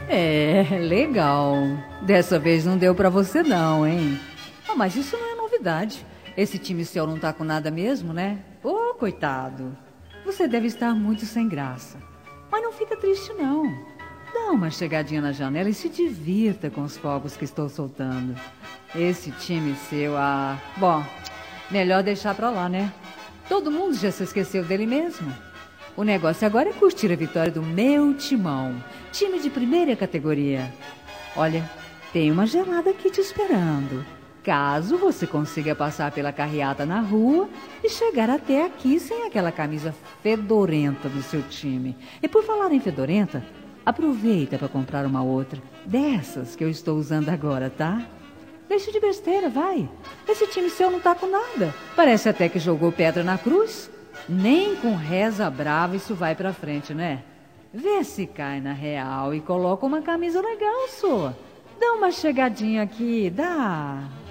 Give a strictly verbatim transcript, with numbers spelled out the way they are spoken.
É, legal. Dessa vez não deu pra você não, hein? Ah, mas isso não é novidade. Esse time seu não tá com nada mesmo, né? Ô, coitado. Você deve estar muito sem graça. Mas não fica triste, não. Dá uma chegadinha na janela e se divirta com os fogos que estou soltando. Esse time seu, ah... Bom, melhor deixar pra lá, né? Todo mundo já se esqueceu dele mesmo. O negócio agora é curtir a vitória do meu timão. Time de primeira categoria. Olha, tem uma gelada aqui te esperando. Caso você consiga passar pela carreata na rua e chegar até aqui sem aquela camisa fedorenta do seu time. E por falar em fedorenta, aproveita para comprar uma outra dessas que eu estou usando agora, tá? Deixa de besteira, vai. Esse time seu não tá com nada. Parece até que jogou pedra na cruz. Nem com reza brava isso vai pra frente, né? Vê se cai na real e coloca uma camisa legal sua. Dá uma chegadinha aqui, dá.